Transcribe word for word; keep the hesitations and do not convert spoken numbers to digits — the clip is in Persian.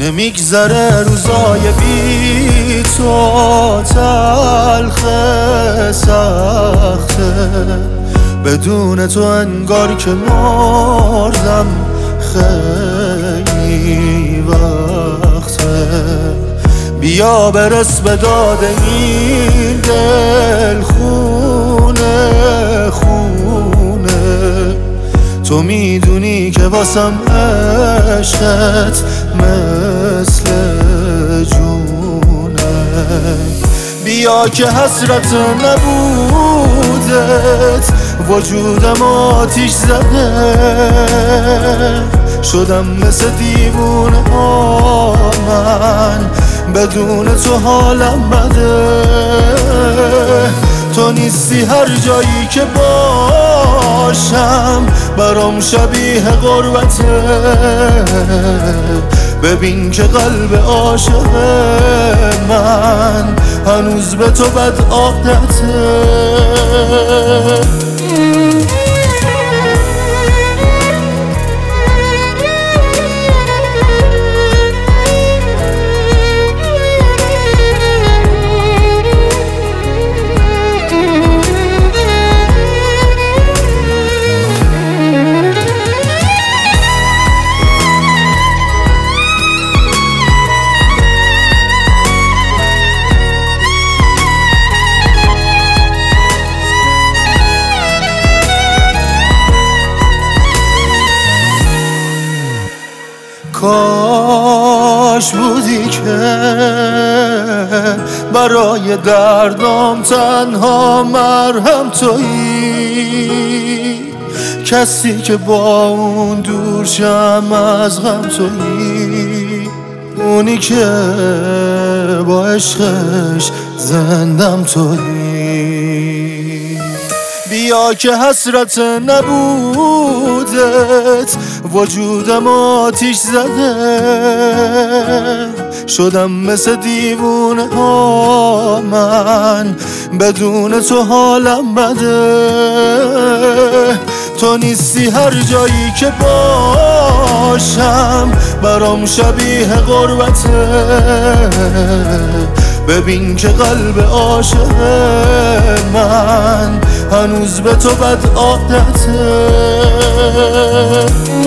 نمیگذره روزای بی تو، تلخه سخته بدون تو، انگار که مردم خیلی وقته. بیا برس به داد این دل، خونه خونه تو میدونی که واسم عشقت مثل جونه. بیا که حسرت نبودت وجودم آتیش زده، شدم مثل دیوونه ها من، بدون تو حالم بده. تو نیستی هر جایی که باشم برام شبیه غربته. ببین که قلب عاشق من هنوز به تو بد عادته. کاش بودی که برای دردام تنها مرهم تویی، کسی که با اون دور شم از غم تویی، اونی که با عشقش زندم تویی. بیا که حسرت نبودت وجودم آتیش زده، شدم مثل دیوونه ها من، بدون تو حالم بده. تو نیستی هر جایی که باشم برام شبیه غربته. ببین که قلب عاشق من هنوز به تو بد عادته.